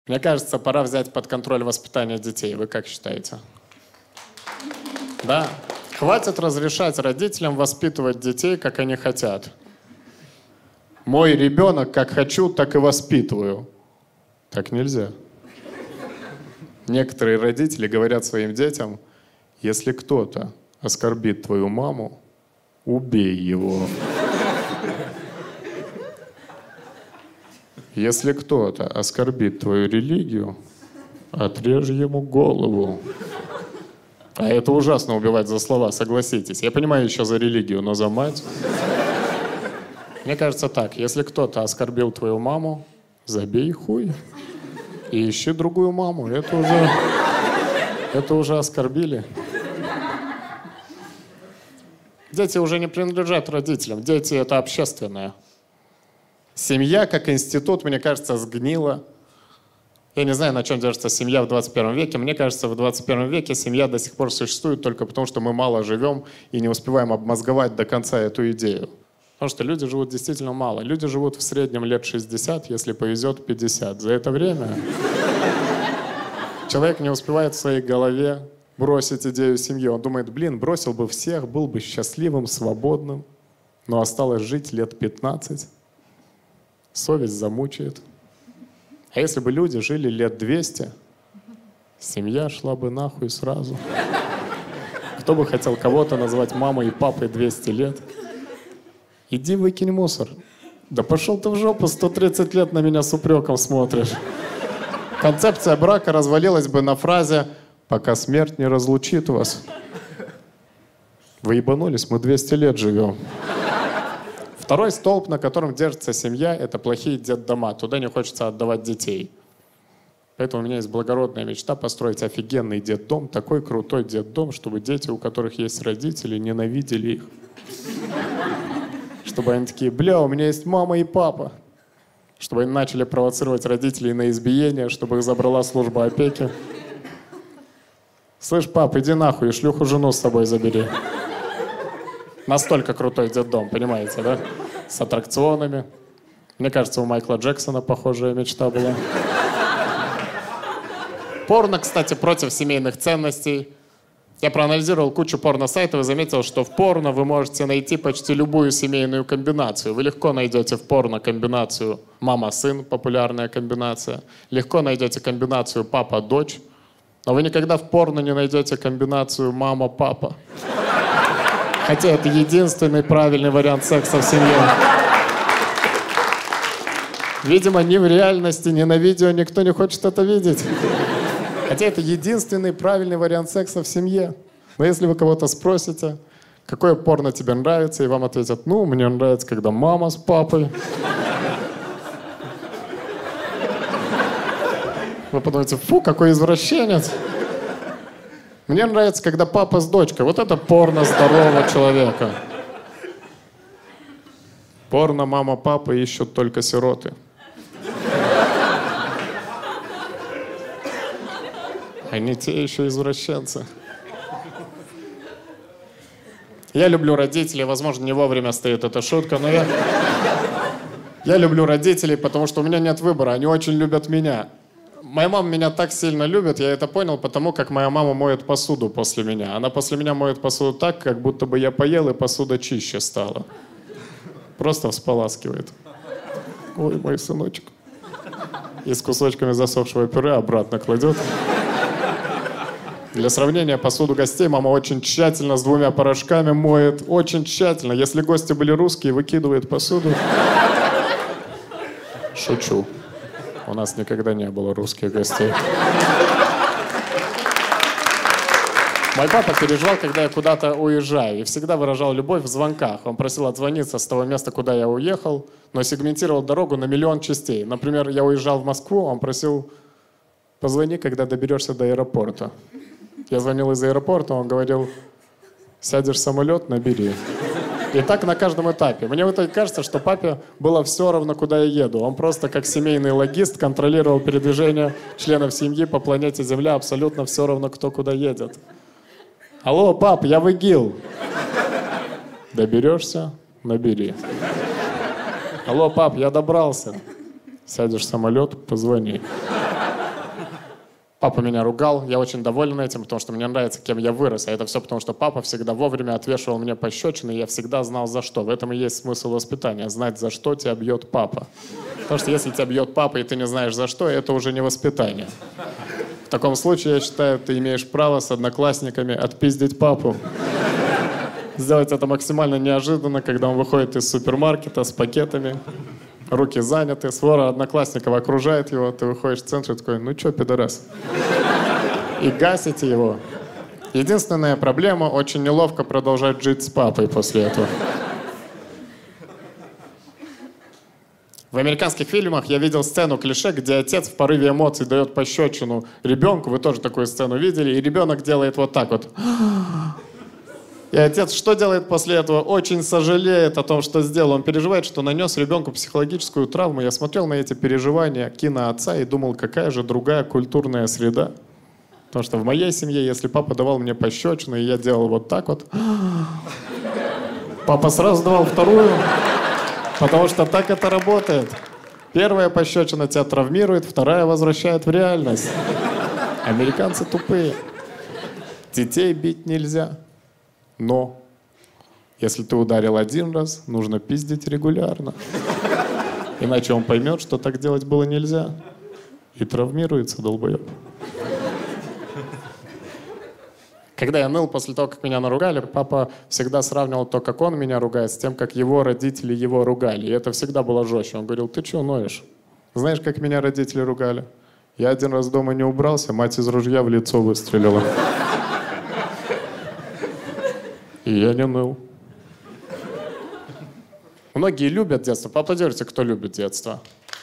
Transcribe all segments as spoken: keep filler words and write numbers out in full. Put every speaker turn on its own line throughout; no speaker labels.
Мне кажется, пора взять под контроль воспитание детей. Вы как считаете? Да. Хватит разрешать родителям воспитывать детей, как они хотят. Мой ребенок, как хочу, так и воспитываю. Так нельзя. Некоторые родители говорят своим детям: если кто-то оскорбит твою маму, убей его. Если кто-то оскорбит твою религию, отрежь ему голову. А это ужасно убивать за слова, согласитесь. Я понимаю еще за религию, но за мать... Мне кажется так, если кто-то оскорбил твою маму, забей хуй и ищи другую маму. Это уже, это уже оскорбили. Дети уже не принадлежат родителям. Дети — это общественное. Семья как институт, мне кажется, сгнила. Я не знаю, на чем держится семья в двадцать первом веке. Мне кажется, в двадцать первом веке семья до сих пор существует только потому, что мы мало живем и не успеваем обмозговать до конца эту идею. Потому что люди живут действительно мало. Люди живут в среднем лет шестьдесят, если повезет, пятьдесят. За это время человек не успевает в своей голове бросить идею семьи. Он думает: блин, бросил бы всех, был бы счастливым, свободным, но осталось жить лет пятнадцать. Совесть замучает. А если бы люди жили лет двести, семья шла бы нахуй сразу. Кто бы хотел кого-то назвать мамой и папой двести лет? Иди выкинь мусор. Да пошел ты в жопу, сто тридцать лет на меня с упреком смотришь. Концепция брака развалилась бы на фразе: пока смерть не разлучит вас. Вы ебанулись, мы двести лет живем. Второй столб, на котором держится семья, это плохие детдома. Туда не хочется отдавать детей. Поэтому у меня есть благородная мечта построить офигенный детдом, такой крутой детдом, чтобы дети, у которых есть родители, ненавидели их. Чтобы они такие: бля, у меня есть мама и папа. Чтобы они начали провоцировать родителей на избиение, чтобы их забрала служба опеки. Слышь, пап, иди нахуй и шлюху жену с собой забери. Настолько крутой детдом, понимаете, да? С аттракционами. Мне кажется, у Майкла Джексона похожая мечта была. Порно, кстати, против семейных ценностей. Я проанализировал кучу порно-сайтов и заметил, что в порно вы можете найти почти любую семейную комбинацию. Вы легко найдете в порно комбинацию мама-сын, популярная комбинация. Легко найдете комбинацию папа-дочь. Но вы никогда в порно не найдете комбинацию мама-папа. Хотя это единственный правильный вариант секса в семье. Видимо, ни в реальности, ни на видео никто не хочет это видеть. Хотя это единственный правильный вариант секса в семье. Но если вы кого-то спросите, какое порно тебе нравится, и вам ответят: ну, мне нравится, когда мама с папой. Вы подумаете: фу, какой извращенец. Мне нравится, когда папа с дочкой. Вот это порно здорового человека. Порно мама-папа ищут только сироты. Они те еще извращенцы. Я люблю родителей. Возможно, не вовремя стоит эта шутка, но я... Я люблю родителей, потому что у меня нет выбора. Они очень любят меня. Моя мама меня так сильно любит, я это понял, потому как моя мама моет посуду после меня. Она после меня моет посуду так, как будто бы я поел, и посуда чище стала. Просто всполаскивает. Ой, мой сыночек. И с кусочками засохшего пюре обратно кладет. Для сравнения, посуду гостей мама очень тщательно с двумя порошками моет. Очень тщательно. Если гости были русские, выкидывает посуду. Шучу. У нас никогда не было русских гостей. Мой папа переживал, когда я куда-то уезжаю, и всегда выражал любовь в звонках. Он просил отзвониться с того места, куда я уехал, но сегментировал дорогу на миллион частей. Например, я уезжал в Москву, он просил: позвони, когда доберешься до аэропорта. Я звонил из аэропорта, он говорил: сядешь в самолет, набери. И так на каждом этапе. Мне в итоге кажется, что папе было все равно, куда я еду. Он просто как семейный логист контролировал передвижение членов семьи по планете Земля. Абсолютно все равно, кто куда едет. Алло, пап, я в ИГИЛ. Доберешься? Набери. Алло, пап, я добрался. Сядешь в самолет, позвони. Папа меня ругал, я очень доволен этим, потому что мне нравится, кем я вырос. А это все потому, что папа всегда вовремя отвешивал мне пощечины, и я всегда знал, за что. В этом и есть смысл воспитания — знать, за что тебя бьет папа. Потому что если тебя бьет папа, и ты не знаешь, за что, это уже не воспитание. В таком случае, я считаю, ты имеешь право с одноклассниками отпиздить папу. Сделать это максимально неожиданно, когда он выходит из супермаркета с пакетами, руки заняты, свора одноклассников окружает его, ты выходишь в центр и такой: ну чё, пидорас? И гасите его. Единственная проблема — очень неловко продолжать жить с папой после этого. В американских фильмах я видел сцену клише, где отец в порыве эмоций дает пощечину ребенку. Вы тоже такую сцену видели. И ребенок делает вот так вот. И отец что делает после этого? Очень сожалеет о том, что сделал. Он переживает, что нанес ребенку психологическую травму. Я смотрел на эти переживания кино отца и думал, какая же другая культурная среда. Потому что в моей семье, если папа давал мне пощечину, и я делал вот так вот, папа сразу давал вторую, потому что так это работает. Первая пощечина тебя травмирует, вторая возвращает в реальность. Американцы тупые. Детей бить нельзя. Но если ты ударил один раз, нужно пиздить регулярно. Иначе он поймет, что так делать было нельзя. И травмируется, долбоеб. Когда я ныл после того, как меня наругали, папа всегда сравнивал то, как он меня ругает, с тем, как его родители его ругали. И это всегда было жестче. Он говорил: ты чего ноешь? Знаешь, как меня родители ругали? Я один раз дома не убрался, мать из ружья в лицо выстрелила. И я не ныл. Многие любят детство. Поаплодируйте, кто любит детство.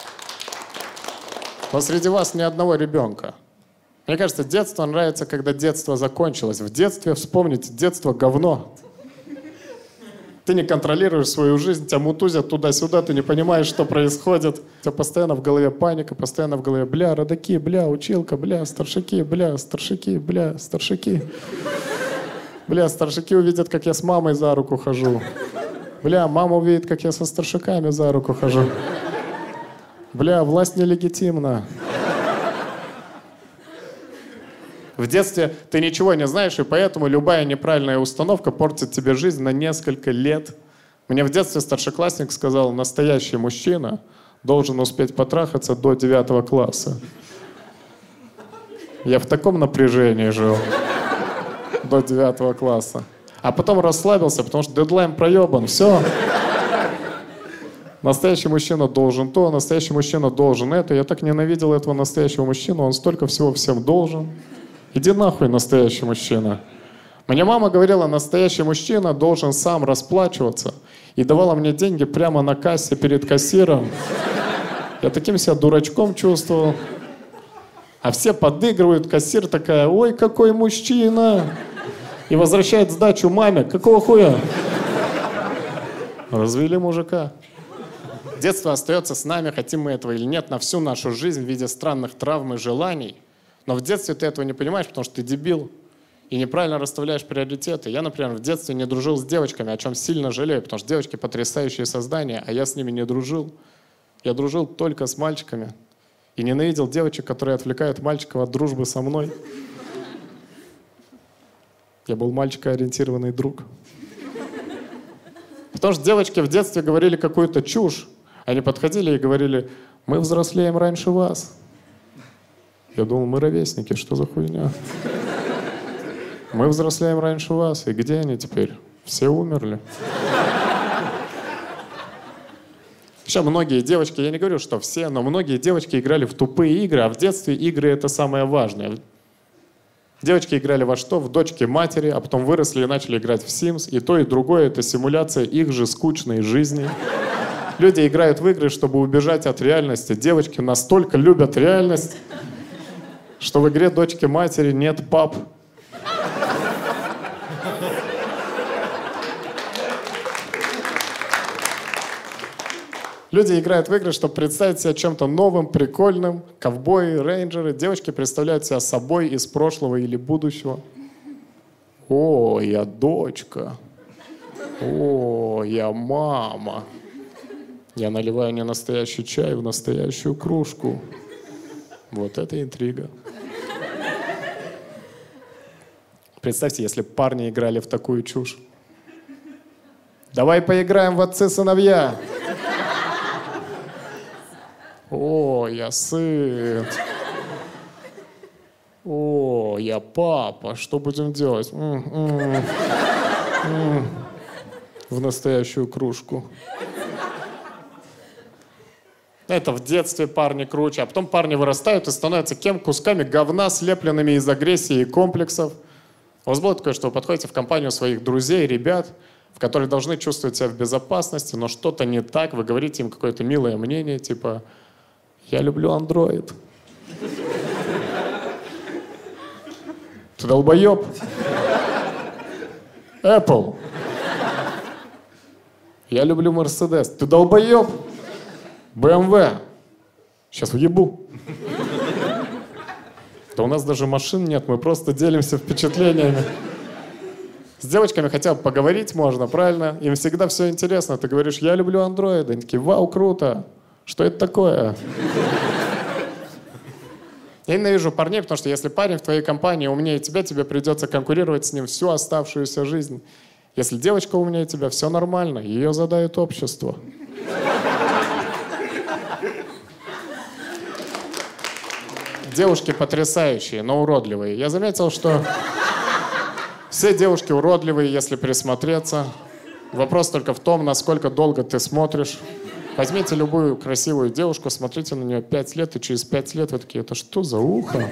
Но среди вас ни одного ребенка. Мне кажется, детство нравится, когда детство закончилось. В детстве, вспомните, детство — говно. Ты не контролируешь свою жизнь, тебя мутузят туда-сюда, ты не понимаешь, что происходит. У тебя постоянно в голове паника, постоянно в голове: бля, родаки, бля, училка, бля, старшаки, бля, старшаки, бля, старшаки. Бля, старшаки увидят, как я с мамой за руку хожу. Бля, мама увидит, как я со старшаками за руку хожу. Бля, власть нелегитимна. В детстве ты ничего не знаешь, и поэтому любая неправильная установка портит тебе жизнь на несколько лет. Мне в детстве старшеклассник сказал: настоящий мужчина должен успеть потрахаться до девятого класса. Я в таком напряжении жил. До девятого класса. А потом расслабился, потому что дедлайн проебан. Все. Настоящий мужчина должен то, настоящий мужчина должен это. Я так ненавидел этого настоящего мужчину, он столько всего всем должен. Иди нахуй, настоящий мужчина. Мне мама говорила: настоящий мужчина должен сам расплачиваться. И давала мне деньги прямо на кассе перед кассиром. Я таким себя дурачком чувствовал. А все подыгрывают, кассир такая: ой, какой мужчина! И возвращает сдачу маме. Какого хуя? Развели мужика. Детство остается с нами, хотим мы этого или нет, на всю нашу жизнь в виде странных травм и желаний. Но в детстве ты этого не понимаешь, потому что ты дебил и неправильно расставляешь приоритеты. Я, например, в детстве не дружил с девочками, о чем сильно жалею, потому что девочки — потрясающие создания, а я с ними не дружил. Я дружил только с мальчиками. И ненавидел девочек, которые отвлекают мальчиков от дружбы со мной. Я был мальчикоориентированный друг. Потому что девочки в детстве говорили какую-то чушь. Они подходили и говорили: мы взрослеем раньше вас. Я думал, мы ровесники, что за хуйня? Мы взрослеем раньше вас. И где они теперь? Все умерли. Еще многие девочки, я не говорю, что все, но многие девочки играли в тупые игры, а в детстве игры — это самое важное. Девочки играли во что? В дочки матери, а потом выросли и начали играть в Sims. И то, и другое — это симуляция их же скучной жизни. Люди играют в игры, чтобы убежать от реальности. Девочки настолько любят реальность, что в игре дочки матери нет пап. Люди играют в игры, чтобы представить себя чем-то новым, прикольным. Ковбои, рейнджеры. Девочки представляют себя собой из прошлого или будущего. О, я дочка. О, я мама. Я наливаю не настоящий чай в настоящую кружку. Вот это интрига. Представьте, если бы парни играли в такую чушь. Давай поиграем в отцы-сыновья. О, я сын. О, я папа. Что будем делать? М-м-м. М-м. В настоящую кружку. Это в детстве парни круче, а потом парни вырастают и становятся кем? Кусками говна, слепленными из агрессии и комплексов. У вас было такое, что вы подходите в компанию своих друзей, ребят, в которых должны чувствовать себя в безопасности, но что-то не так, вы говорите им какое-то милое мнение, типа «Я люблю Android». Ты долбоеб? Apple. Я люблю Mercedes. Ты долбоеб? бэ эм вэ. Сейчас уебу. Да у нас даже машин нет, мы просто делимся впечатлениями. С девочками хотя бы поговорить можно, правильно? Им всегда все интересно. Ты говоришь, я люблю андроиды. Они такие, вау, круто. Что это такое? Я ненавижу парней, потому что если парень в твоей компании умнее тебя, тебе придется конкурировать с ним всю оставшуюся жизнь. Если девочка умнее тебя, все нормально. Ее задает общество. Девушки потрясающие, но уродливые. Я заметил, что все девушки уродливые, если присмотреться. Вопрос только в том, насколько долго ты смотришь. Возьмите любую красивую девушку, смотрите на нее пять лет, и через пять лет вы такие, это что за ухо?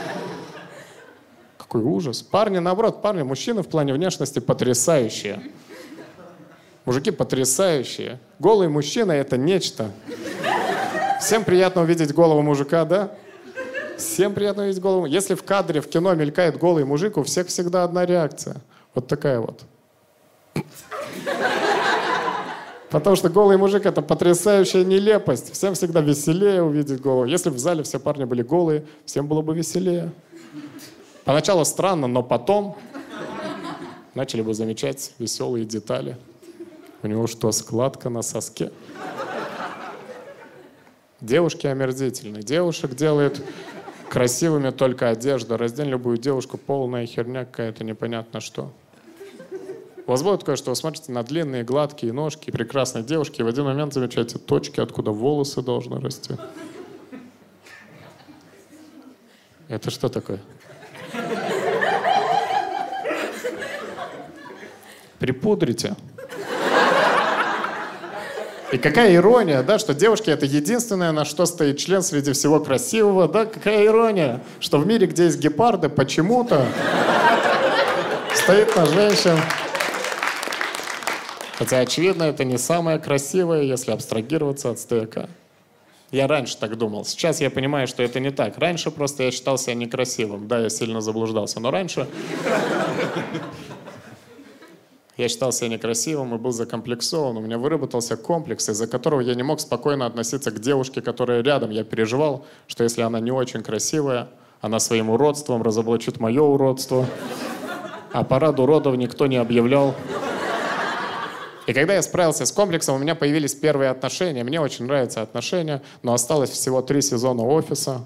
Какой ужас. Парни, наоборот, парни, мужчины в плане внешности потрясающие. Мужики потрясающие. Голый мужчина — это нечто. Всем приятно увидеть голого мужика, да? Всем приятно видеть голову. Если в кадре, в кино мелькает голый мужик, у всех всегда одна реакция. Вот такая вот. Потому что голый мужик — это потрясающая нелепость. Всем всегда веселее увидеть голову. Если в зале все парни были голые, всем было бы веселее. Поначалу странно, но потом начали бы замечать веселые детали. У него что, складка на соске? Девушки омерзительны. Девушек делает красивыми только одежда. Раздень любую девушку, полная херня какая-то, непонятно что. У вас бывает такое, что вы смотрите на длинные, гладкие ножки прекрасной девушки, и в один момент замечаете точки, откуда волосы должны расти. Это что такое? Припудрите. И какая ирония, да, что девушки — это единственное, на что стоит член среди всего красивого, да, какая ирония, что в мире, где есть гепарды, почему-то стоит на женщин. Хотя, очевидно, это не самое красивое, если абстрагироваться от стояка. Я раньше так думал. Сейчас я понимаю, что это не так. Раньше просто я считал себя некрасивым. Да, я сильно заблуждался. Но раньше я считал себя некрасивым и был закомплексован. У меня выработался комплекс, из-за которого я не мог спокойно относиться к девушке, которая рядом. Я переживал, что если она не очень красивая, она своим уродством разоблачит мое уродство. А парад уродов никто не объявлял. И когда я справился с комплексом, у меня появились первые отношения. Мне очень нравятся отношения, но осталось всего три сезона «Офиса».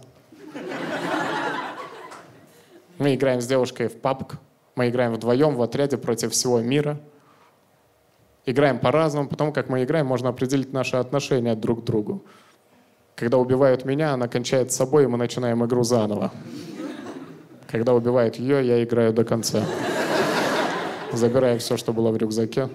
Мы играем с девушкой в пабг. Мы играем вдвоем в отряде против всего мира. Играем по-разному. Потому как мы играем, можно определить наши отношения друг к другу. Когда убивают меня, она кончает с собой, и мы начинаем игру заново. Когда убивают ее, я играю до конца. Забираю все, что было в рюкзаке.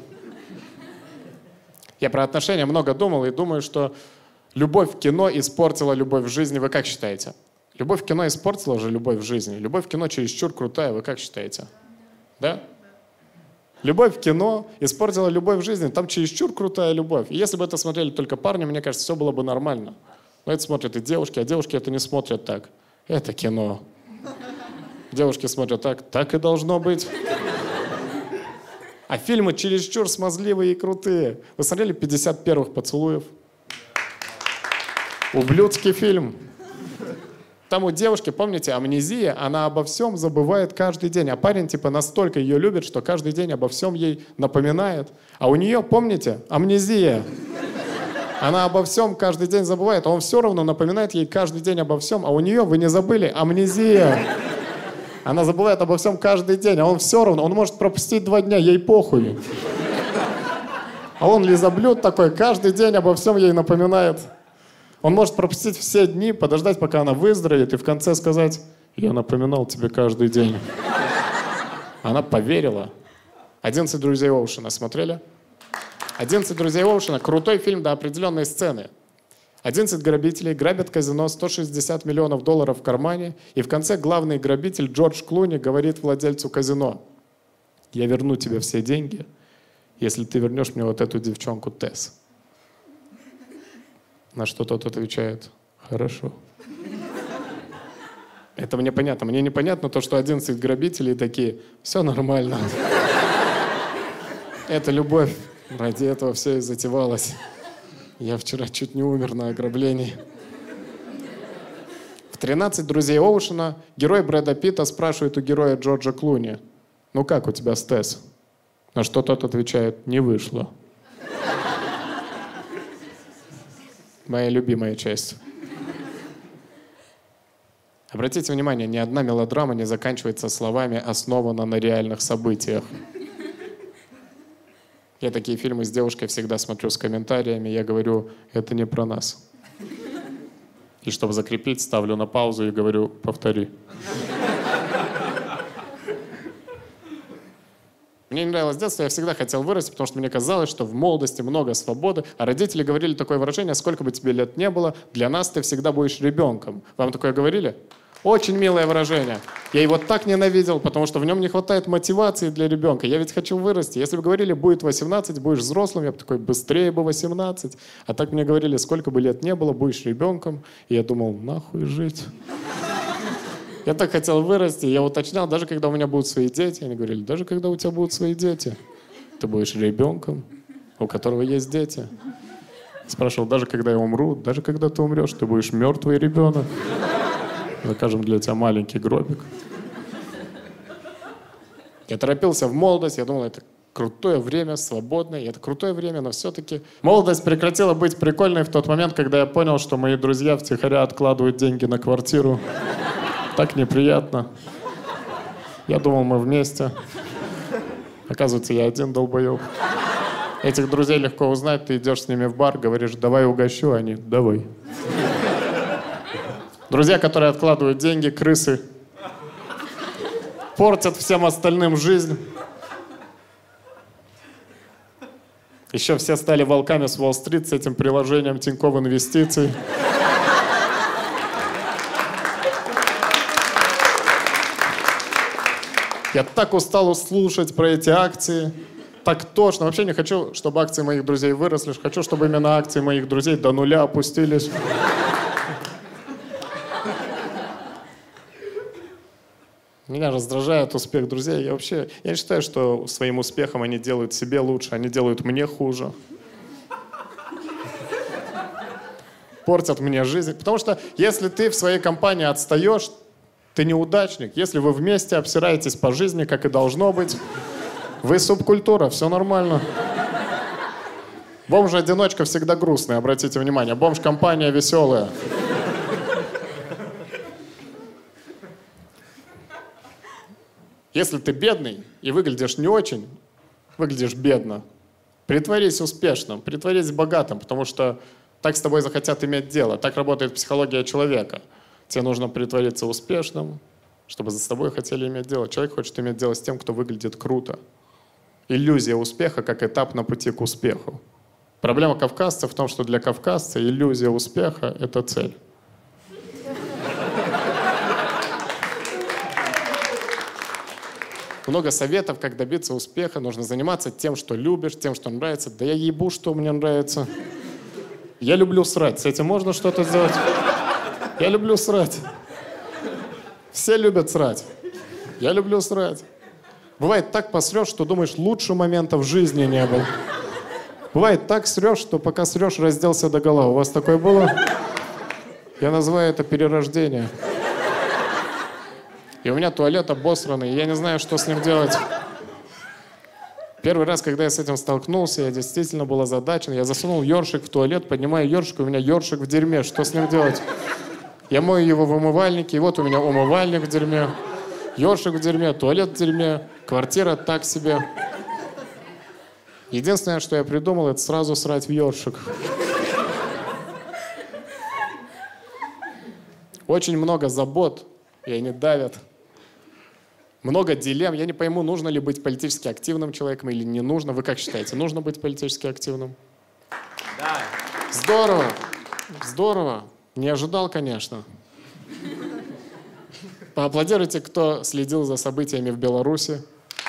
Я про отношения много думал и думаю, что любовь в кино испортила любовь в жизни. Вы как считаете? Любовь в кино испортила же любовь в жизни. Любовь в кино чересчур крутая. Вы как считаете? Да? Любовь в кино испортила любовь в жизни. Там чересчур крутая любовь. И если бы это смотрели только парни, мне кажется, все было бы нормально. Но это смотрят и девушки, а девушки это не смотрят так. Это кино. Девушки смотрят так. Так и должно быть. А фильмы чересчур смазливые и крутые. Вы смотрели пятьдесят первых поцелуев? Ублюдский фильм. Там у девушки, помните, амнезия, она обо всем забывает каждый день. А парень типа настолько ее любит, что каждый день обо всем ей напоминает. А у нее, помните, амнезия. Она обо всем каждый день забывает, а он все равно напоминает ей каждый день обо всем. А у нее, вы не забыли, амнезия. Она забывает обо всем каждый день, а он все равно, он может пропустить два дня, ей похуй. А он лизоблюд такой, каждый день обо всем ей напоминает. Он может пропустить все дни, подождать, пока она выздоровеет, и в конце сказать: «Я напоминал тебе каждый день». Она поверила. «одиннадцать друзей Оушена» смотрели? «одиннадцать друзей Оушена» — крутой фильм до определенной сцены. одиннадцать грабителей грабят казино, сто шестьдесят миллионов долларов в кармане, и в конце главный грабитель Джордж Клуни говорит владельцу казино: «Я верну тебе все деньги, если ты вернешь мне вот эту девчонку Тесс». На что тот отвечает: «Хорошо». Это мне понятно. Мне непонятно то, что одиннадцать грабителей такие: «Все нормально». Это любовь. Ради этого все и затевалось. Я вчера чуть не умер на ограблении. В «тринадцать друзей Оушена» герой Брэда Питта спрашивает у героя Джорджа Клуни: «Ну как у тебя с Тесс?» На что тот отвечает: «Не вышло». Моя любимая часть. Обратите внимание, ни одна мелодрама не заканчивается словами «основана на реальных событиях». Я такие фильмы с девушкой всегда смотрю с комментариями. Я говорю: «Это не про нас». И чтобы закрепить, ставлю на паузу и говорю: «Повтори». Мне не нравилось детство, я всегда хотел вырасти, потому что мне казалось, что в молодости много свободы, а родители говорили такое выражение: «Сколько бы тебе лет не было, для нас ты всегда будешь ребенком». Вам такое говорили? Очень милое выражение. Я его так ненавидел, потому что в нем не хватает мотивации для ребенка. Я ведь хочу вырасти. Если бы говорили: «Будет восемнадцать, будешь взрослым», я бы такой: «Быстрее бы восемнадцать». А так мне говорили: «Сколько бы лет не было, будешь ребенком». И я думал: нахуй жить. Я так хотел вырасти, я уточнял, даже когда у меня будут свои дети. Они говорили: даже когда у тебя будут свои дети, ты будешь ребенком, у которого есть дети. Спрашивал: даже когда я умру, даже когда ты умрешь, ты будешь мертвый ребенок. Закажем для тебя маленький гробик. Я торопился в молодость, я думал, это крутое время, свободное, и это крутое время, но все-таки молодость прекратила быть прикольной в тот момент, когда я понял, что мои друзья втихаря откладывают деньги на квартиру. Так неприятно. Я думал, мы вместе. Оказывается, я один долбоеб. Этих друзей легко узнать. Ты идешь с ними в бар, говоришь: «Давай угощу», они: «Давай». Друзья, которые откладывают деньги, крысы, портят всем остальным жизнь. Еще все стали волками с Уолл-стрит с этим приложением Тинькофф Инвестиций. Я так устал слушать про эти акции. Так тошно. Вообще не хочу, чтобы акции моих друзей выросли. Хочу, чтобы именно акции моих друзей до нуля опустились. Меня раздражает успех друзей. Я вообще я не считаю, что своим успехом они делают себе лучше. Они делают мне хуже. Портят мне жизнь. Потому что если ты в своей компании отстаешь, ты неудачник. Если вы вместе обсираетесь по жизни, как и должно быть, вы субкультура, все нормально. Бомж-одиночка всегда грустный, обратите внимание. Бомж-компания веселая. Если ты бедный и выглядишь не очень, выглядишь бедно, притворись успешным, притворись богатым, потому что так с тобой захотят иметь дело. Так работает психология человека. Тебе нужно притвориться успешным, чтобы с тобой хотели иметь дело. Человек хочет иметь дело с тем, кто выглядит круто. Иллюзия успеха как этап на пути к успеху. Проблема кавказцев в том, что для кавказца иллюзия успеха — это цель. Много советов, как добиться успеха. Нужно заниматься тем, что любишь, тем, что нравится. Да я ебу, что мне нравится. Я люблю срать. С этим можно что-то сделать? Я люблю срать. Все любят срать. Я люблю срать. Бывает, так посрешь, что думаешь, лучше момента в жизни не было. Бывает, так срешь, что пока срешь, разделся догола. У вас такое было? Я называю это перерождение. И у меня туалет обосранный, и я не знаю, что с ним делать. Первый раз, когда я с этим столкнулся, я действительно был озадачен. Я засунул ёршик в туалет, поднимаю ёршик, и у меня ёршик в дерьме. Что с ним делать? Я мою его в умывальнике, и вот у меня умывальник в дерьме. Ёршик в дерьме, туалет в дерьме, квартира так себе. Единственное, что я придумал, это сразу срать в ёршик. Очень много забот, и они давят. Много дилемм. Я не пойму, нужно ли быть политически активным человеком или не нужно. Вы как считаете, нужно быть политически активным?
Да.
Здорово. Здорово. Не ожидал, конечно. Поаплодируйте, кто следил за событиями в Беларуси.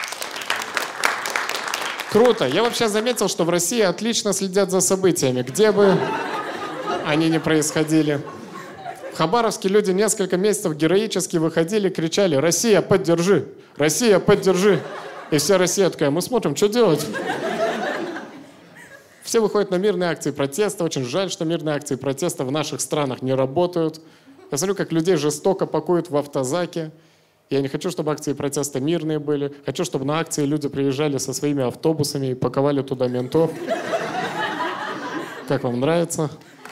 Круто. Я вообще заметил, что в России отлично следят за событиями, где бы они ни происходили. В Хабаровске люди несколько месяцев героически выходили, кричали: «Россия, поддержи! Россия, поддержи!» И вся Россия такая: мы смотрим, что делать? Все выходят на мирные акции протеста. Очень жаль, что мирные акции протеста в наших странах не работают. Я смотрю, как людей жестоко пакуют в автозаки. Я не хочу, чтобы акции протеста мирные были. Хочу, чтобы на акции люди приезжали со своими автобусами и паковали туда ментов. Как вам нравится?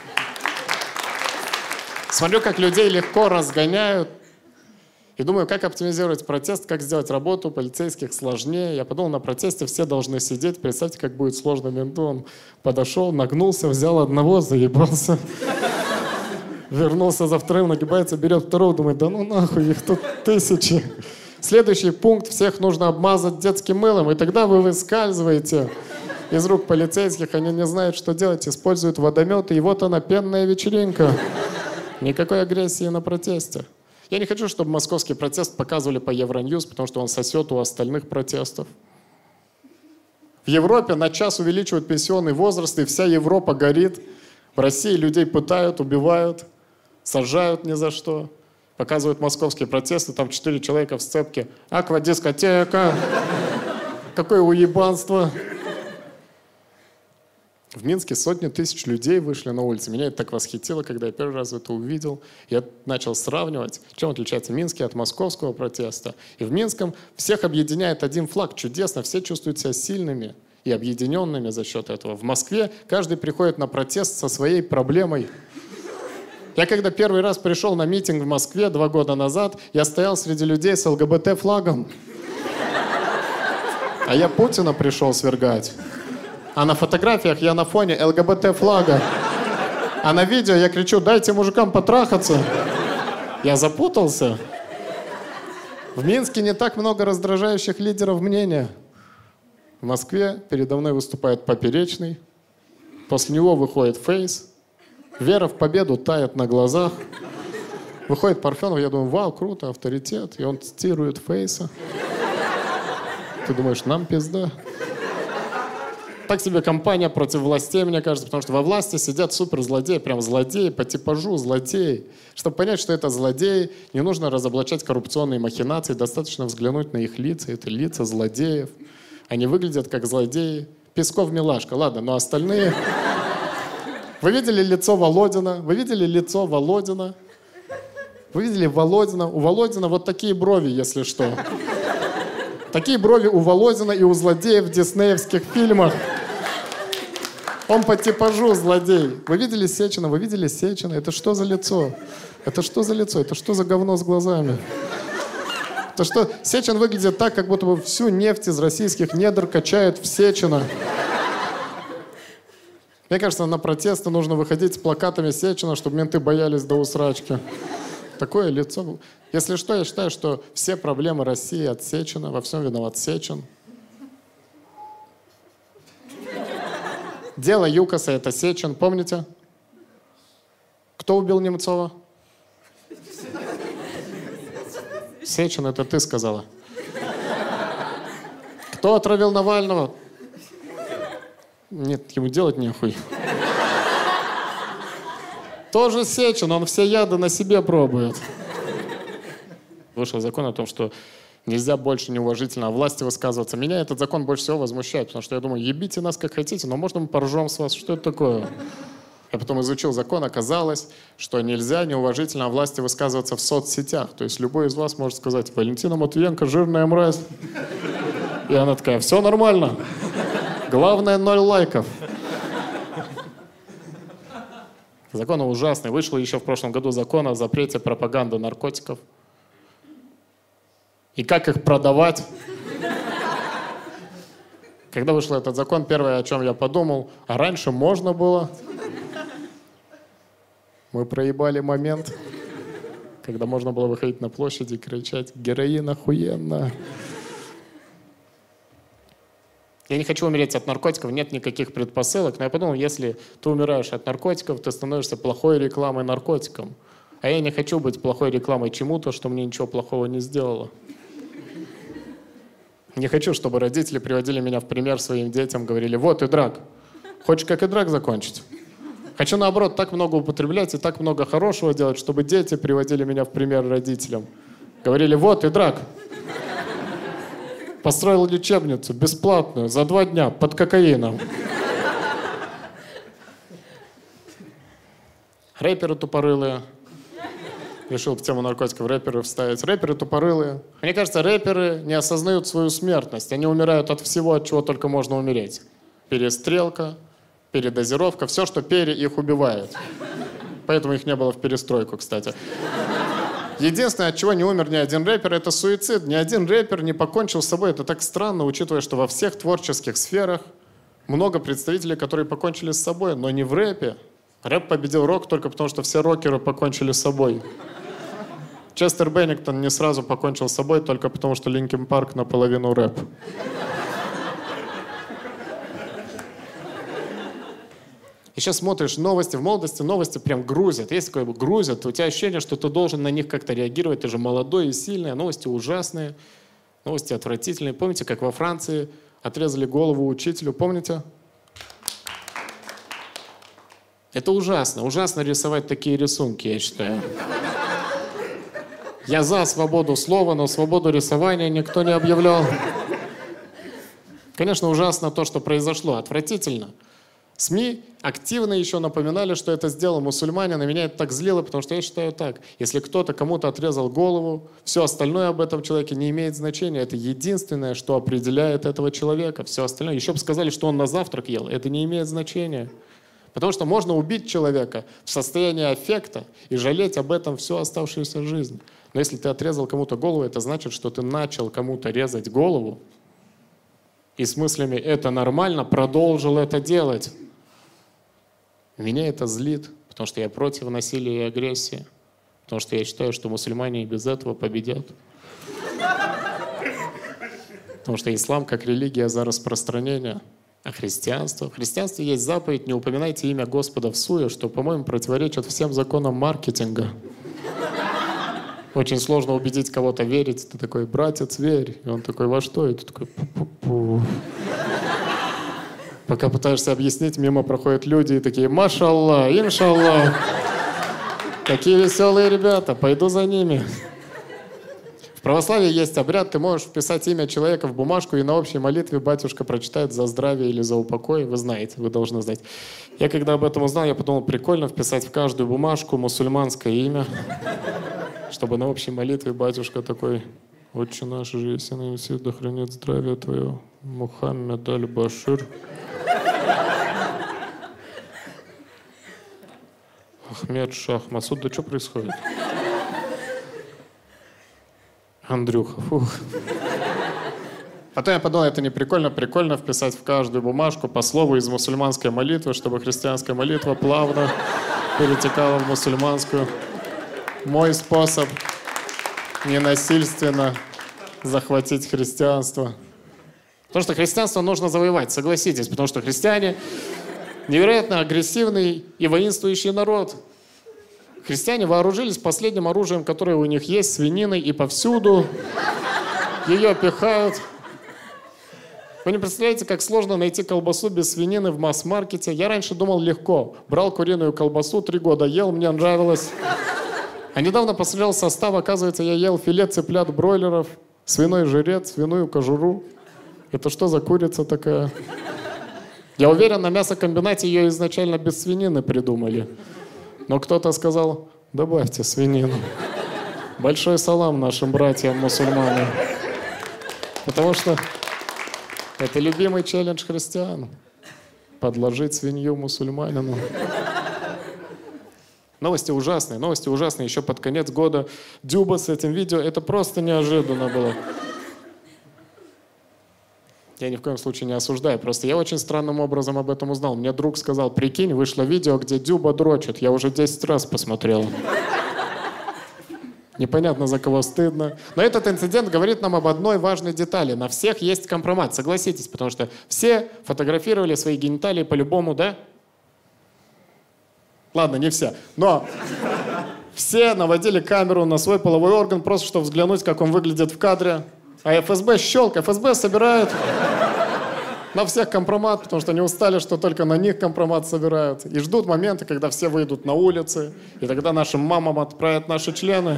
Смотрю, как людей легко разгоняют. И думаю, как оптимизировать протест, как сделать работу полицейских сложнее. Я подумал, на протесте все должны сидеть. Представьте, как будет сложно менту. Он подошел, нагнулся, взял одного, заебался. Вернулся за вторым, нагибается, берет второго, думает: да ну нахуй, их тут тысячи. Следующий пункт: всех нужно обмазать детским мылом, и тогда вы выскальзываете из рук полицейских, они не знают, что делать, используют водометы, и вот она, пенная вечеринка. Никакой агрессии на протесте. Я не хочу, чтобы московский протест показывали по Евроньюз, потому что он сосет у остальных протестов. В Европе на час увеличивают пенсионный возраст, и вся Европа горит. В России людей пытают, убивают, сажают ни за что. Показывают московские протесты, там четыре человека в сцепке. Аквадискотека. Какое уебанство. В Минске сотни тысяч людей вышли на улицы. Меня это так восхитило, когда я первый раз это увидел. Я начал сравнивать, чем отличается Минский от московского протеста. И в Минском всех объединяет один флаг. Чудесно, все чувствуют себя сильными и объединенными за счет этого. В Москве каждый приходит на протест со своей проблемой. Я когда первый раз пришел на митинг в Москве два года назад, я стоял среди людей с ЛГБТ-флагом. А я Путина пришел свергать. А на фотографиях я на фоне ЛГБТ-флага. А на видео я кричу: дайте мужикам потрахаться. Я запутался. В Минске не так много раздражающих лидеров мнения. В Москве передо мной выступает Поперечный. После него выходит Фейс. Вера в победу тает на глазах. Выходит Парфенов, я думаю: вау, круто, авторитет. И он цитирует Фейса. Ты думаешь, нам пизда? Так себе компания против властей, мне кажется, потому что во власти сидят суперзлодеи, прям злодеи по типажу, злодеи. Чтобы понять, что это злодеи, не нужно разоблачать коррупционные махинации, достаточно взглянуть на их лица. Это лица злодеев. Они выглядят как злодеи. Песков, милашка, ладно, но остальные... Вы видели лицо Володина? Вы видели лицо Володина? Вы видели Володина? У Володина вот такие брови, если что. Такие брови у Володина и у злодеев в диснеевских фильмах. Он по типажу злодей. Вы видели Сечина? Вы видели Сечина? Это что за лицо? Это что за лицо? Это что за говно с глазами? Это что? Сечин выглядит так, как будто бы всю нефть из российских недр качают в Сечина. Мне кажется, на протесты нужно выходить с плакатами Сечина, чтобы менты боялись до усрачки. Такое лицо. Если что, я считаю, что все проблемы России от Сечина. Во всем виноват Сечин. Дело ЮКОСа — это Сечин. Помните? Кто убил Немцова? Сечин, это ты сказала. Кто отравил Навального? Нет, ему делать нехуй. Тоже Сечин, он все яды на себе пробует. Вышел закон о том, что нельзя больше неуважительно о власти высказываться. Меня этот закон больше всего возмущает, потому что я думаю, ебите нас как хотите, но можно мы поржем с вас? Что это такое? Я потом изучил закон, оказалось, что нельзя неуважительно о власти высказываться в соцсетях. То есть любой из вас может сказать: Валентина Матвиенко — жирная мразь. И она такая: все нормально. Главное — ноль лайков. Закон ужасный. Вышел еще в прошлом году закон о запрете пропаганды наркотиков. и как их продавать. Когда вышел этот закон, первое, о чем я подумал, а раньше можно было. Мы проебали момент, когда можно было выходить на площадь и кричать: «Героин охуенно!» Я не хочу умереть от наркотиков, нет никаких предпосылок, но я подумал, если ты умираешь от наркотиков, ты становишься плохой рекламой наркотикам. А я не хочу быть плохой рекламой чему-то, что мне ничего плохого не сделало. Не хочу, чтобы родители приводили меня в пример своим детям, говорили: «Вот и драк. Хочешь, как и драк закончить?» Хочу, наоборот, так много употреблять и так много хорошего делать, чтобы дети приводили меня в пример родителям. Говорили: «Вот и драк. Построил лечебницу бесплатную за два дня под кокаином». Рэперы тупорылые. Решил в тему наркотиков рэперы вставить. Рэперы тупорылые. Мне кажется, рэперы не осознают свою смертность. Они умирают от всего, от чего только можно умереть. Перестрелка, передозировка, все, что пере их убивает. Поэтому их не было в перестройку, кстати. Единственное, от чего не умер ни один рэпер, это суицид. Ни один рэпер не покончил с собой. Это так странно, учитывая, что во всех творческих сферах много представителей, которые покончили с собой, но не в рэпе. Рэп победил рок только потому, что все рокеры покончили с собой. Честер Беннингтон не сразу покончил с собой только потому, что Линкин Парк наполовину рэп. И сейчас смотришь новости, в молодости новости прям грузят. Есть такое, грузят, у тебя ощущение, что ты должен на них как-то реагировать. Ты же молодой и сильный, а новости ужасные, новости отвратительные. Помните, как во Франции отрезали голову учителю? Помните? Это ужасно. Ужасно рисовать такие рисунки, я считаю. Я за свободу слова, но свободу рисования никто не объявлял. Конечно, ужасно то, что произошло. Отвратительно. СМИ активно еще напоминали, что это сделал мусульманин, и меня это так злило, потому что я считаю так. Если кто-то кому-то отрезал голову, все остальное об этом человеке не имеет значения. Это единственное, что определяет этого человека. Все остальное. Еще бы сказали, что он на завтрак ел. Это не имеет значения. Потому что можно убить человека в состоянии аффекта и жалеть об этом всю оставшуюся жизнь. Но если ты отрезал кому-то голову, это значит, что ты начал кому-то резать голову, и с мыслями «это нормально» продолжил это делать. Меня это злит, потому что я против насилия и агрессии. Потому что я считаю, что мусульмане и без этого победят. Потому что ислам как религия за распространение. А христианство? В христианстве есть заповедь «Не упоминайте имя Господа всуе», что, по-моему, противоречит всем законам маркетинга. Очень сложно убедить кого-то верить. Ты такой: «Братец, верь». И он такой: «Во что?» И ты такой: «Пу-пу-пу». Пока пытаешься объяснить, мимо проходят люди и такие: «Машаллах, иншаллах». Такие веселые ребята, пойду за ними. В православии есть обряд, ты можешь вписать имя человека в бумажку, и на общей молитве батюшка прочитает за здравие или за упокой. Вы знаете, вы должны знать. Я когда об этом узнал, я подумал, прикольно вписать в каждую бумажку мусульманское имя, чтобы на общей молитве батюшка такой: «Отче наш, же еси на небесах, да хранит здравие твое, Мухаммед аль-Башир». Ахмед Шах Масуд, да что происходит? Андрюха, фух. Потом я подумал, это не прикольно. Прикольно вписать в каждую бумажку по слову из мусульманской молитвы, чтобы христианская молитва плавно перетекала в мусульманскую. Мой способ ненасильственно захватить христианство. Потому что христианство нужно завоевать, согласитесь, потому что христиане невероятно агрессивный и воинствующий народ. Христиане вооружились последним оружием, которое у них есть, свининой, и повсюду ее пихают. Вы не представляете, как сложно найти колбасу без свинины в масс-маркете. Я раньше думал легко. Брал куриную колбасу, три года ел, мне нравилось. А недавно посмотрел состав, оказывается, я ел филе цыплят бройлеров, свиной жирец, свиную кожуру. Это что за курица такая? Я уверен, на мясокомбинате ее изначально без свинины придумали. Но кто-то сказал: добавьте свинину. Большой салам нашим братьям-мусульманам. Потому что это любимый челлендж христиан. Подложить свинью мусульманину. Новости ужасные, новости ужасные. Еще под конец года Дюба с этим видео. Это просто неожиданно было. Я ни в коем случае не осуждаю. Просто я очень странным образом об этом узнал. Мне друг сказал, прикинь, вышло видео, где Дюба дрочит. Я уже десять раз посмотрел. Непонятно, за кого стыдно. Но этот инцидент говорит нам об одной важной детали. На всех есть компромат, согласитесь, потому что все фотографировали свои гениталии по-любому, да? Ладно, не все. Но все наводили камеру на свой половой орган, просто чтобы взглянуть, как он выглядит в кадре. А эф эс бэ щелк, эф эс бэ собирают на всех компромат, потому что они устали, что только на них компромат собирают. И ждут момента, когда все выйдут на улицы, и тогда нашим мамам отправят наши члены.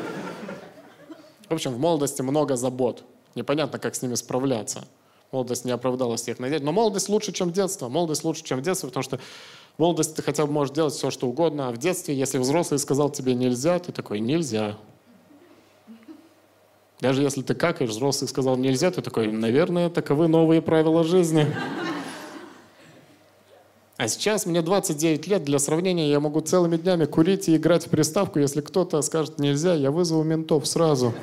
В общем, в молодости много забот. Непонятно, как с ними справляться. Молодость не оправдала всех надежд. Но молодость лучше, чем детство. Молодость лучше, чем детство, потому что в молодости ты хотя бы можешь делать все, что угодно. А в детстве, если взрослый сказал тебе нельзя, ты такой нельзя. Даже если ты какаешь, взрослый сказал нельзя, ты такой, наверное, таковы новые правила жизни. А сейчас мне двадцать девять лет, для сравнения я могу целыми днями курить и играть в приставку. Если кто-то скажет нельзя, я вызову ментов сразу.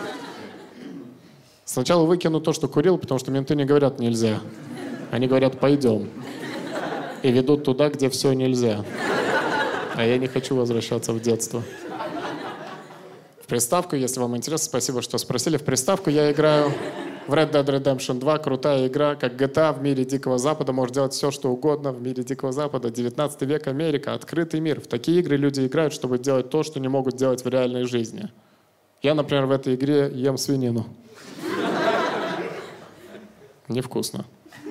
Сначала выкину то, что курил, потому что менты не говорят нельзя. Они говорят пойдем. И ведут туда, где все нельзя. А я не хочу возвращаться в детство. В приставку, если вам интересно, спасибо, что спросили. В приставку я играю в Red Dead Redemption два. Крутая игра, как джи ти эй в мире Дикого Запада. Может делать все, что угодно в мире Дикого Запада. девятнадцатый век, Америка, открытый мир. В такие игры люди играют, чтобы делать то, что не могут делать в реальной жизни. Я, например, в этой игре ем свинину. Невкусно.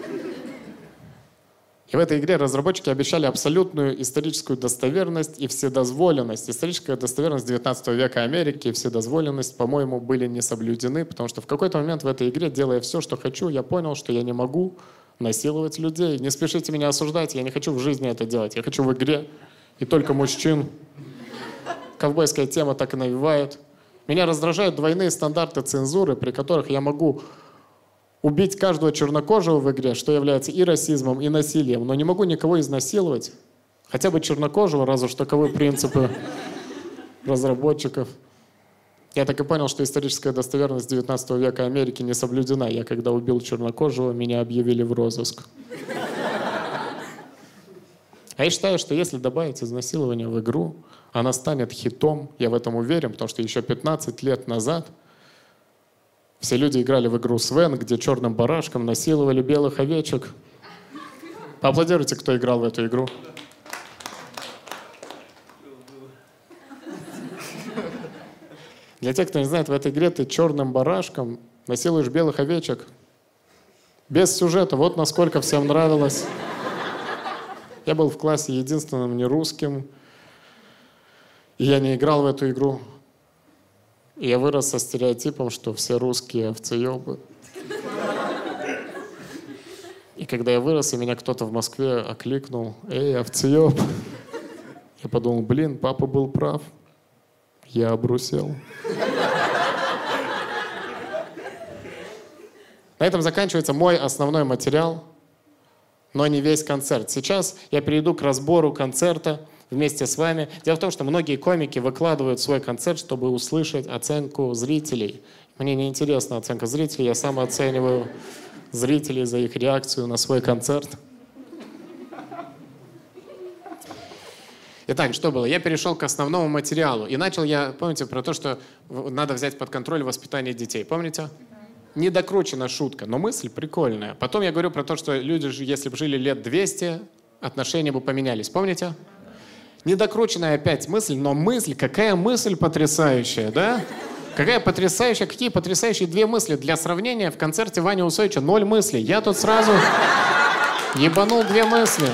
И в этой игре разработчики обещали абсолютную историческую достоверность и вседозволенность. Историческая достоверность девятнадцатого века Америки и вседозволенность, по-моему, были не соблюдены, потому что в какой-то момент в этой игре, делая все, что хочу, я понял, что я не могу насиловать людей. Не спешите меня осуждать, я не хочу в жизни это делать. Я хочу в игре и только мужчин. Ковбойская тема так и навевает. Меня раздражают двойные стандарты цензуры, при которых я могу убить каждого чернокожего в игре, что является и расизмом, и насилием, но не могу никого изнасиловать. Хотя бы чернокожего, раз уж таковы принципы разработчиков. Я так и понял, что историческая достоверность девятнадцатого века Америки не соблюдена. Я когда убил чернокожего, меня объявили в розыск. А я считаю, что если добавить изнасилование в игру, она станет хитом. Я в этом уверен, потому что еще пятнадцать лет назад все люди играли в игру Свен, где черным барашком насиловали белых овечек. Поаплодируйте, кто играл в эту игру. Для тех, кто не знает, в этой игре ты черным барашком насилуешь белых овечек. Без сюжета. Вот насколько всем нравилось. Я был в классе единственным нерусским. И я не играл в эту игру. И я вырос со стереотипом, что все русские овцеёбы. И когда я вырос, и меня кто-то в Москве окликнул: «Эй, овцеёб!» Я подумал, блин, папа был прав. Я обрусел. На этом заканчивается мой основной материал, но не весь концерт. Сейчас я перейду к разбору концерта вместе с вами. Дело в том, что многие комики выкладывают свой концерт, чтобы услышать оценку зрителей. Мне не интересна оценка зрителей, я сам оцениваю зрителей за их реакцию на свой концерт. Итак, что было? Я перешел к основному материалу. И начал я, помните, про то, что надо взять под контроль воспитание детей. Помните? Недокручена шутка, но мысль прикольная. Потом я говорю про то, что люди, если бы жили лет двести, отношения бы поменялись. Помните? Недокрученная опять мысль, но мысль, какая мысль потрясающая, да? Какая потрясающая, какие потрясающие две мысли. Для сравнения, в концерте Вани Усовича ноль мыслей. Я тут сразу ебанул две мысли.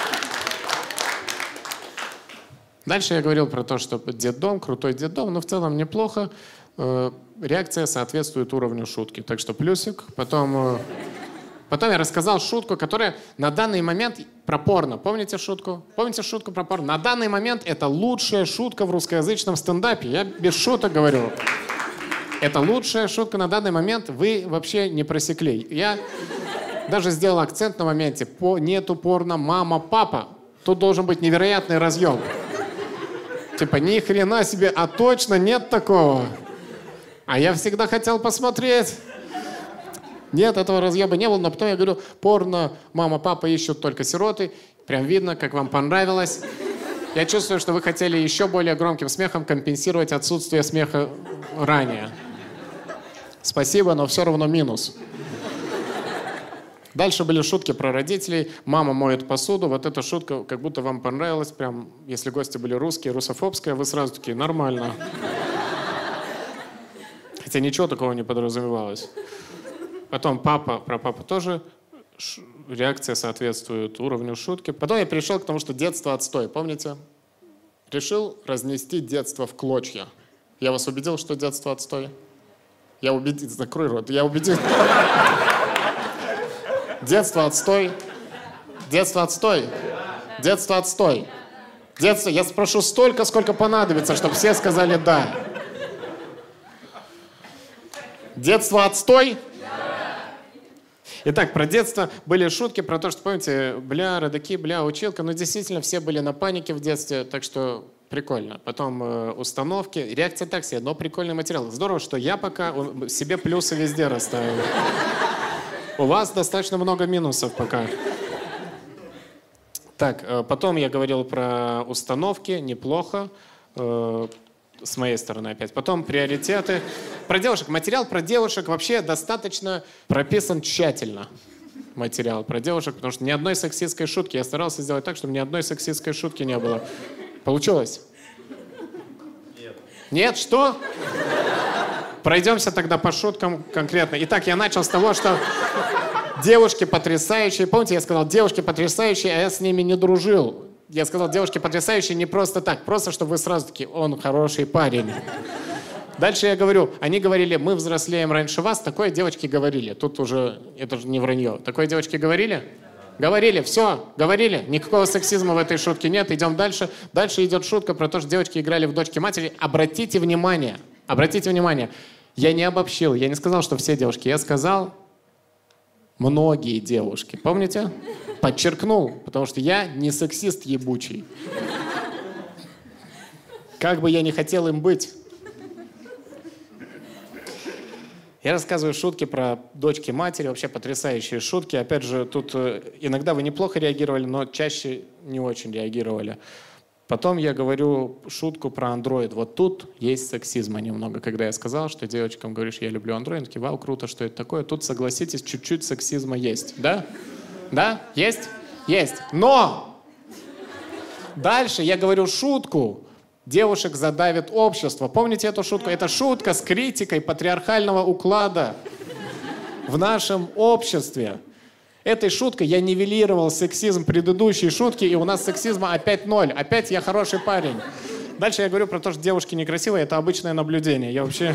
Дальше я говорил про то, что детдом, крутой детдом, но в целом неплохо. Э, реакция соответствует уровню шутки. Так что плюсик. Потом... Э, Потом я рассказал шутку, которая на данный момент про порно. Помните шутку? Помните шутку про порно? На данный момент это лучшая шутка в русскоязычном стендапе. Я без шуток говорю. Это лучшая шутка на данный момент. Вы вообще не просекли. Я даже сделал акцент на моменте. По, нету порно мама, папа. Тут должен быть невероятный разъем. Типа, ни хрена себе, а точно нет такого. А я всегда хотел посмотреть. Нет, этого разъеба не было, но потом я говорю, порно, мама, папа ищут только сироты. Прям видно, как вам понравилось. Я чувствую, что вы хотели еще более громким смехом компенсировать отсутствие смеха ранее. Спасибо, но все равно минус. Дальше были шутки про родителей. Мама моет посуду. Вот эта шутка, как будто вам понравилась. Прям, если гости были русские, русофобская, вы сразу такие, нормально. Хотя ничего такого не подразумевалось. Потом папа, про папу тоже ш... реакция соответствует уровню шутки. Потом я перешел к тому, что детство отстой, помните? Решил разнести детство в клочья. Я вас убедил, что детство отстой? Я убедил, закрой рот, я убедил. Детство отстой. Детство отстой. Детство отстой. Детство, я спрошу столько, сколько понадобится, чтобы все сказали «да». Детство отстой? Итак, про детство были шутки про то, что, помните, бля, родаки, бля, училка. Но действительно все были на панике в детстве, так что прикольно. Потом э, установки, реакция так себе, но прикольный материал. Здорово, что я пока себе плюсы везде расставил. У вас достаточно много минусов пока. Так, э, потом я говорил про установки, неплохо. Э, с моей стороны опять. Потом приоритеты. Про девушек. Материал про девушек вообще достаточно прописан тщательно. Материал про девушек, потому что ни одной сексистской шутки. Я старался сделать так, чтобы ни одной сексистской шутки не было. Получилось? Нет. Нет? Что? Пройдемся тогда по шуткам конкретно. Итак, я начал с того, что девушки потрясающие. Помните, я сказал, девушки потрясающие, а я с ними не дружил. Я сказал, девушки потрясающие не просто так, просто чтобы вы сразу такие, он хороший парень. Дальше я говорю, они говорили, мы взрослеем раньше вас, такое девочки говорили. Тут уже, это же не вранье. Такое девочки говорили? Говорили, все, говорили. Никакого сексизма в этой шутке нет, идем дальше. Дальше идет шутка про то, что девочки играли в дочки матери. Обратите внимание, обратите внимание, я не обобщил, я не сказал, что все девушки, я сказал многие девушки. Помните? Подчеркнул, потому что я не сексист ебучий. Как бы я не хотел им быть. Я рассказываю шутки про дочки матери, вообще потрясающие шутки. Опять же, тут иногда вы неплохо реагировали, но чаще не очень реагировали. Потом я говорю шутку про Android. Вот тут есть сексизма немного. Когда я сказал, что девочкам говоришь, я люблю Android, они такие, вау, круто, что это такое. Тут, согласитесь, чуть-чуть сексизма есть. Да? Да? Есть? Есть. Но! Дальше я говорю шутку. Девушек задавит общество. Помните эту шутку? Это шутка с критикой патриархального уклада в нашем обществе. Этой шуткой я нивелировал сексизм предыдущей шутки, и у нас сексизма опять ноль. Опять я хороший парень. Дальше я говорю про то, что девушки некрасивые. Это обычное наблюдение. Я вообще...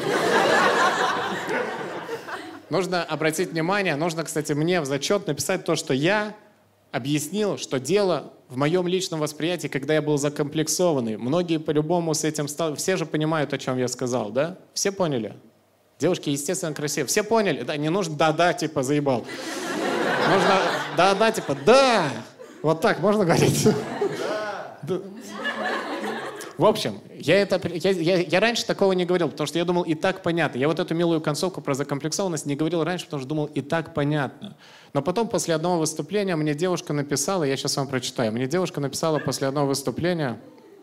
Нужно обратить внимание, нужно, кстати, мне в зачет написать то, что я объяснил, что дело в моем личном восприятии, когда я был закомплексованный. Многие по-любому с этим стали... Все же понимают, о чем я сказал, да? Все поняли? Девушки, естественно, красивые. Все поняли? Да, не нужно да-да, типа, заебал. Нужно да-да, типа, да! Вот так можно говорить? Да. В общем, я, это, я, я, я раньше такого не говорил, потому что я думал, и так понятно. Я вот эту милую концовку про закомплексованность не говорил раньше, потому что думал, и так понятно. Но потом, после одного выступления, мне девушка написала, я сейчас вам прочитаю, мне девушка написала после одного выступления,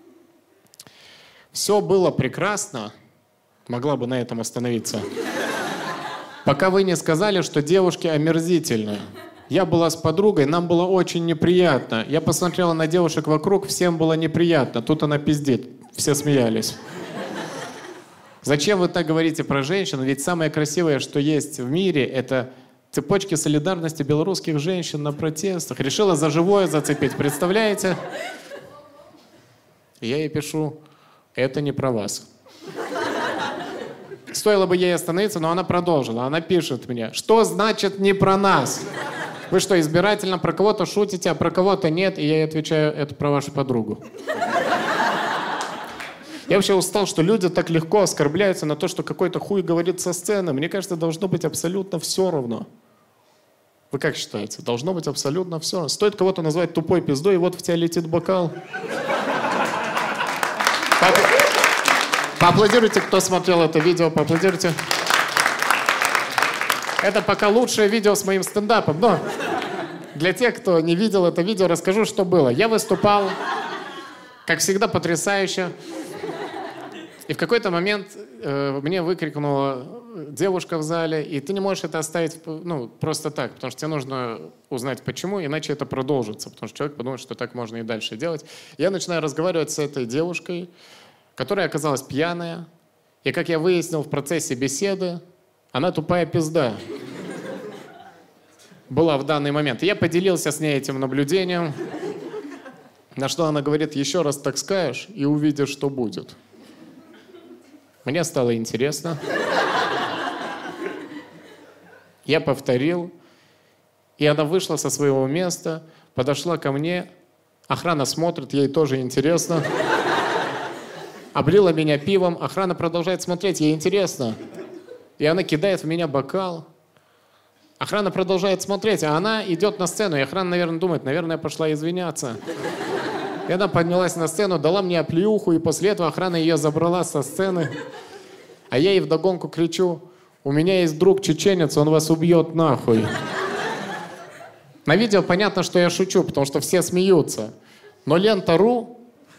все было прекрасно, могла бы на этом остановиться, пока вы не сказали, что девушки омерзительные. Я была с подругой, нам было очень неприятно. Я посмотрела на девушек вокруг, всем было неприятно. Тут она пиздит. Все смеялись. Зачем вы так говорите про женщин? Ведь самое красивое, что есть в мире, это цепочки солидарности белорусских женщин на протестах. Решила за живое зацепить. Представляете? Я ей пишу, это не про вас. Стоило бы ей остановиться, но она продолжила. Она пишет мне, что значит не про нас? Вы что, избирательно про кого-то шутите, а про кого-то нет? И я ей отвечаю, это про вашу подругу. Я вообще устал, что люди так легко оскорбляются на то, что какой-то хуй говорит со сцены. Мне кажется, должно быть абсолютно все равно. Вы как считаете? Должно быть абсолютно все равно. Стоит кого-то назвать тупой пиздой, и вот в тебя летит бокал. Поаплодируйте, кто смотрел это видео, поаплодируйте. Это пока лучшее видео с моим стендапом, но для тех, кто не видел это видео, расскажу, что было. Я выступал, как всегда, потрясающе. И в какой-то момент э, мне выкрикнула девушка в зале, и ты не можешь это оставить ну, просто так, потому что тебе нужно узнать, почему, иначе это продолжится, потому что человек подумает, что так можно и дальше делать. Я начинаю разговаривать с этой девушкой, которая оказалась пьяная, и, как я выяснил в процессе беседы, она тупая пизда была в данный момент. И я поделился с ней этим наблюдением, на что она говорит: еще раз так скажешь, и увидишь, что будет. Мне стало интересно. Я повторил, и она вышла со своего места, подошла ко мне, охрана смотрит, ей тоже интересно. Облила меня пивом, охрана продолжает смотреть, ей интересно. И она кидает в меня бокал. Охрана продолжает смотреть, а она идет на сцену, и охрана, наверное, думает, наверное, пошла извиняться. И она поднялась на сцену, дала мне оплеуху, и после этого охрана ее забрала со сцены. А я ей вдогонку кричу: у меня есть друг чеченец, он вас убьет нахуй. На видео понятно, что я шучу, потому что все смеются. Но Лента.ру...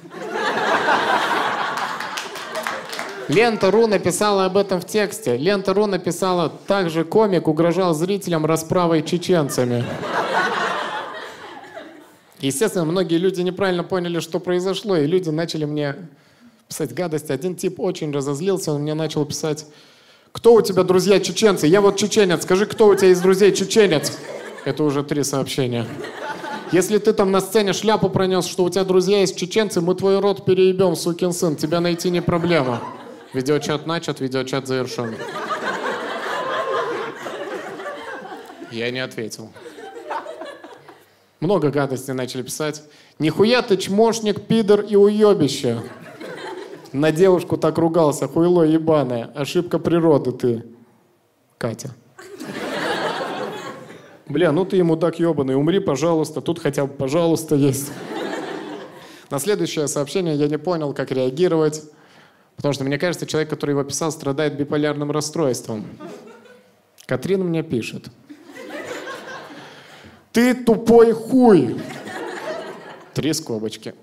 Лента.ру написала об этом в тексте. Лента.ру написала: также комик угрожал зрителям расправой чеченцами. Естественно, многие люди неправильно поняли, что произошло, и люди начали мне писать гадости. Один тип очень разозлился, он мне начал писать: кто у тебя друзья чеченцы? Я вот чеченец, скажи, кто у тебя из друзей чеченец? Это уже три сообщения. Если ты там на сцене шляпу пронес, что у тебя друзья есть чеченцы, мы твой рот переебем, сукин сын, тебя найти не проблема. Видеочат начат, видеочат завершен. Я не ответил. Много гадостей начали писать. Нихуя ты чмошник, пидор и уебище. На девушку так ругался, хуйло ебаное. Ошибка природы ты, Катя. Бля, ну ты и мудак ебаный, умри, пожалуйста. Тут хотя бы пожалуйста есть. На следующее сообщение я не понял, как реагировать. Потому что, мне кажется, человек, который его писал, страдает биполярным расстройством. Катрин мне пишет: ты тупой хуй. Три скобочки.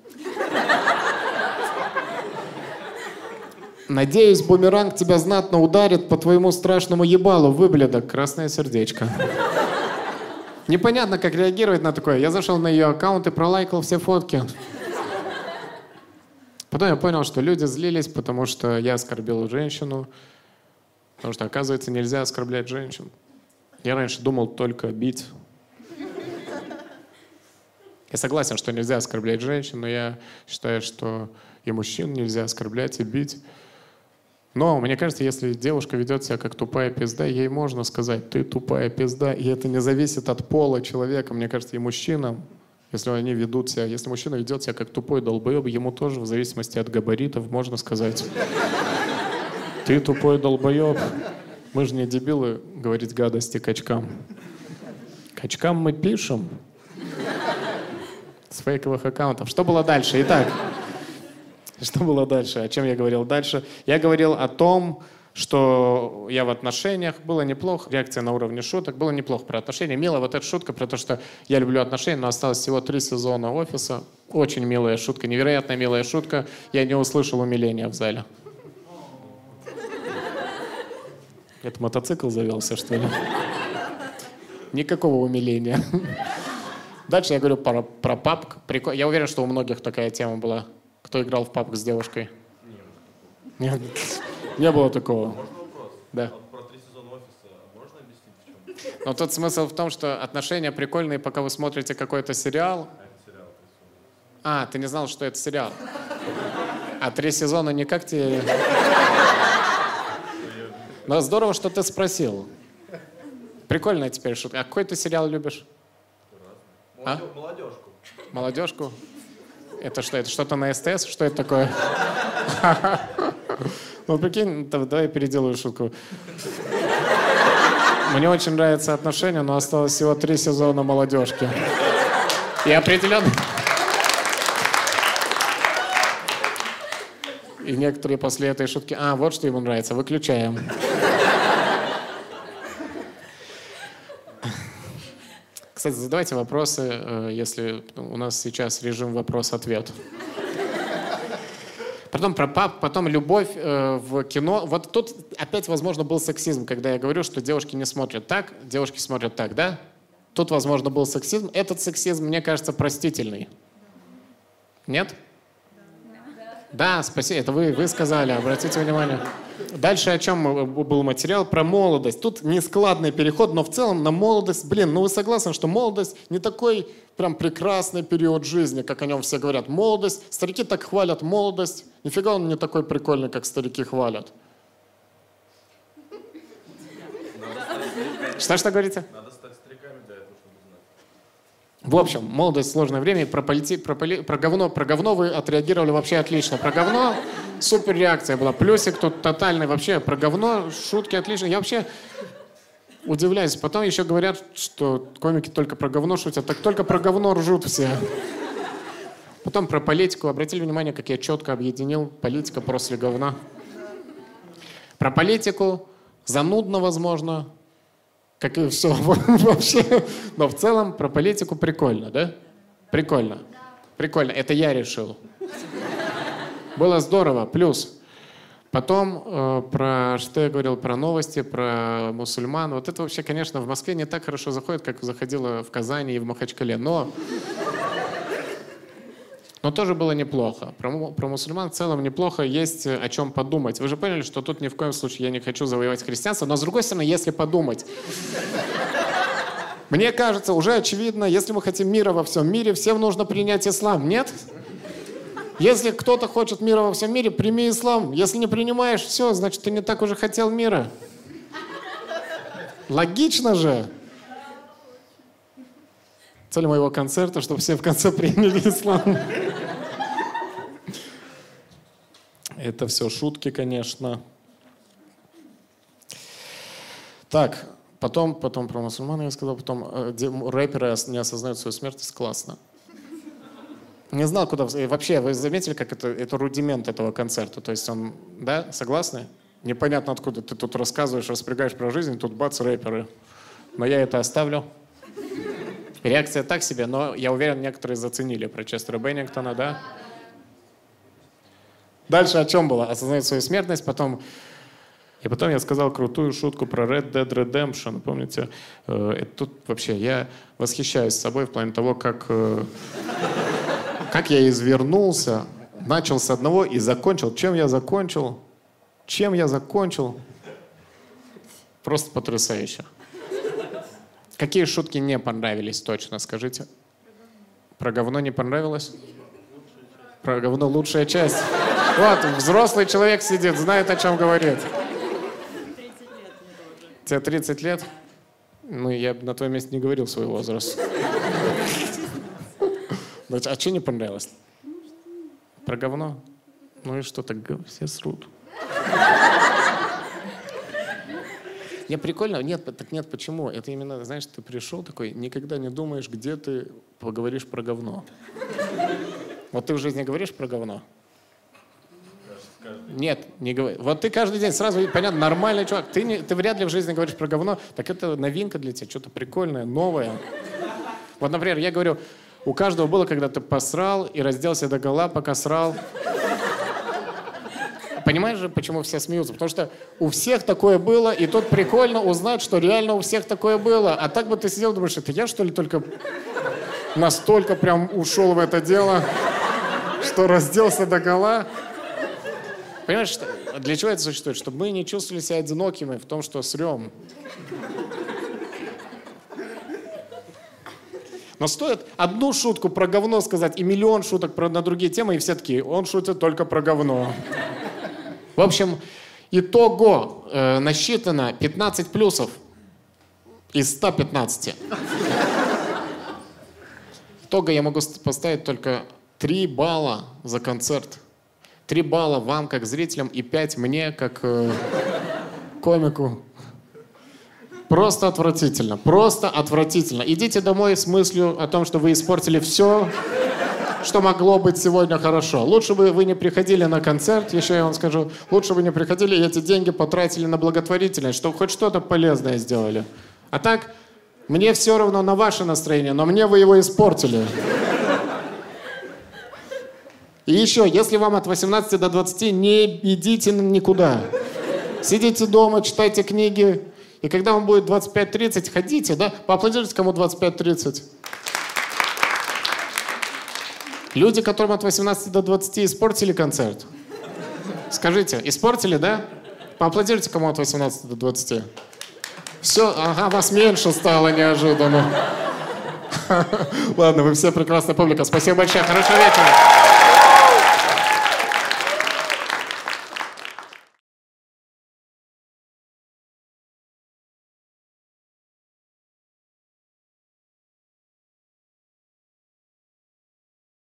Надеюсь, бумеранг тебя знатно ударит по твоему страшному ебалу, выблядок. Красное сердечко. Непонятно, как реагировать на такое. Я зашел на ее аккаунт и пролайкал все фотки. Потом я понял, что люди злились, потому что я оскорбил женщину. Потому что, оказывается, нельзя оскорблять женщин. Я раньше думал только бить. Я согласен, что нельзя оскорблять женщин, но я считаю, что и мужчин нельзя оскорблять и бить. Но мне кажется, если девушка ведет себя как тупая пизда, ей можно сказать: ты тупая пизда. И это не зависит от пола человека. Мне кажется, и мужчинам, если они ведут себя, если мужчина ведет себя как тупой долбоеб, ему тоже в зависимости от габаритов можно сказать: ты тупой долбоеб. Мы же не дебилы говорить гадости качкам. Качкам мы пишем с фейковых аккаунтов. Что было дальше? Итак, что было дальше? О чем я говорил дальше? Я говорил о том, что я в отношениях, было неплохо, реакция на уровне шуток, было неплохо про отношения. Мило вот эта шутка про то, что я люблю отношения, но осталось всего три сезона офиса. Очень милая шутка, невероятно милая шутка. Я не услышал умиления в зале. Это мотоцикл завелся, что ли? Никакого умиления. Дальше я говорю про, про пабг. Прикол... Я уверен, что у многих такая тема была. Кто играл в пабг с девушкой? Нет. Не было такого.
Можно вопрос?
Да.
Вот про три сезона офиса можно объяснить, в чем?
Но тут смысл в том, что отношения прикольные, пока вы смотрите какой-то сериал.
А это сериал «Три сезона».
А, ты не знал, что это сериал. А три сезона никак тебе... Ну, здорово, что ты спросил. Прикольная теперь шутка. А какой ты сериал любишь?
Молодежь,
А?
Молодежку.
Молодежку? Это что? Это что-то на СТС? Что это такое? Ну, прикинь, давай я переделаю шутку. Мне очень нравятся отношения, но осталось всего три сезона молодежки. И определенно... И некоторые после этой шутки, а, вот что ему нравится, выключаем. Кстати, задавайте вопросы, если у нас сейчас режим вопрос-ответ. Потом про пап, потом любовь э, в кино. Вот тут опять, возможно, был сексизм, когда я говорю, что девушки не смотрят так, девушки смотрят так, да? Тут, возможно, был сексизм. Этот сексизм, мне кажется, простительный. Нет? Да, спасибо. Это вы, вы сказали, обратите внимание. Дальше о чем был материал? Про молодость. Тут нескладный переход, но в целом на молодость... Блин, ну вы согласны, что молодость не такой прям прекрасный период жизни, как о нем все говорят. Молодость. Старики так хвалят молодость. Нифига он не такой прикольный, как старики хвалят. Что, что говорите?
Надо стать стариками для этого, чтобы знать.
В общем, молодость — сложное время. Про, полити... про, поли... про, говно... про говно вы отреагировали вообще отлично. Про говно супер реакция была. Плюсик тут тотальный вообще. Про говно шутки отличные. Я вообще удивляюсь. Потом еще говорят, что комики только про говно шутят. Так только про говно ржут все. Потом про политику. Обратили внимание, как я четко объединил политика после говна. Про политику занудно, возможно. Как и все вообще. Но в целом про политику прикольно, да? Прикольно. Прикольно. Это я решил. Было здорово. Плюс. Потом э, про, что я говорил, про новости, про мусульман. Вот это вообще, конечно, в Москве не так хорошо заходит, как заходило в Казани и в Махачкале. Но, но тоже было неплохо. Про, про мусульман в целом неплохо. Есть о чем подумать. Вы же поняли, что тут ни в коем случае я не хочу завоевать христианство. Но, с другой стороны, если подумать... Мне кажется, уже очевидно, если мы хотим мира во всем мире, всем нужно принять ислам. Нет? Если кто-то хочет мира во всем мире, прими ислам. Если не принимаешь, все, значит, ты не так уже хотел мира. Логично же. Цель моего концерта, чтобы все в конце приняли ислам. Это все шутки, конечно. Так, потом, потом про мусульман я сказал, потом э, рэперы не осознают свою смертность. Классно. Не знал, куда... И вообще, вы заметили, как это, это рудимент этого концерта? То есть он... Да? Согласны? Непонятно, откуда ты тут рассказываешь, распрягаешь про жизнь, тут бац, рэперы. Но я это оставлю. Реакция так себе, но я уверен, некоторые заценили про Честера Беннингтона, да? Дальше о чем было? Осознать свою смертность, потом... И потом я сказал крутую шутку про Red Dead Redemption. Помните? Э, тут вообще я восхищаюсь собой в плане того, как... Э, Как я извернулся, начал с одного и закончил. Чем я закончил? Чем я закончил? Просто потрясающе. Какие шутки не понравились точно, скажите? Про говно не понравилось? Про говно лучшая часть. Вот, взрослый человек сидит, знает, о чем говорит. Тебе тридцать лет? Ну, я бы на твоем месте не говорил свой возраст. А что не понравилось? Про говно? Ну и что, так все срут. Не, прикольно? Нет, так нет, почему? Это именно, знаешь, ты пришел такой, никогда не думаешь, где ты поговоришь про говно. Вот ты в жизни говоришь про говно? Нет, не говори. Вот ты каждый день сразу, понятно, нормальный чувак. Ты, не, ты вряд ли в жизни говоришь про говно. Так это новинка для тебя, что-то прикольное, новое. Вот, например, я говорю... У каждого было, когда ты посрал и разделся догола, пока срал. Понимаешь же, почему все смеются? Потому что у всех такое было, и тут прикольно узнать, что реально у всех такое было. А так бы ты сидел и думаешь, это я, что ли, только настолько прям ушел в это дело, что разделся догола? Понимаешь, что, для чего это существует? Чтобы мы не чувствовали себя одинокими в том, что срем. Но стоит одну шутку про говно сказать и миллион шуток про, на другие темы, и все такие, он шутит только про говно. В общем, итого э, насчитано пятнадцать плюсов из ста пятнадцати. Итого я могу поставить только три балла за концерт. три балла вам, как зрителям, и пять мне, как э, комику. Просто отвратительно. Просто отвратительно. Идите домой с мыслью о том, что вы испортили все, что могло быть сегодня хорошо. Лучше бы вы не приходили на концерт, еще я вам скажу. Лучше бы не приходили и эти деньги потратили на благотворительность, чтобы хоть что-то полезное сделали. А так, мне все равно на ваше настроение, но мне вы его испортили. И еще, если вам от восемнадцати до двадцати, не идите никуда. Сидите дома, читайте книги. И когда вам будет двадцать пять тридцать, ходите, да? Поаплодируйте, кому двадцать пять тридцать. Люди, которым от восемнадцати до двадцати, испортили концерт. Скажите, испортили, да? Поаплодируйте, кому от восемнадцати до двадцати. Все, ага, вас меньше стало неожиданно. Ладно, вы все прекрасная публика. Спасибо большое, хорошего вечера.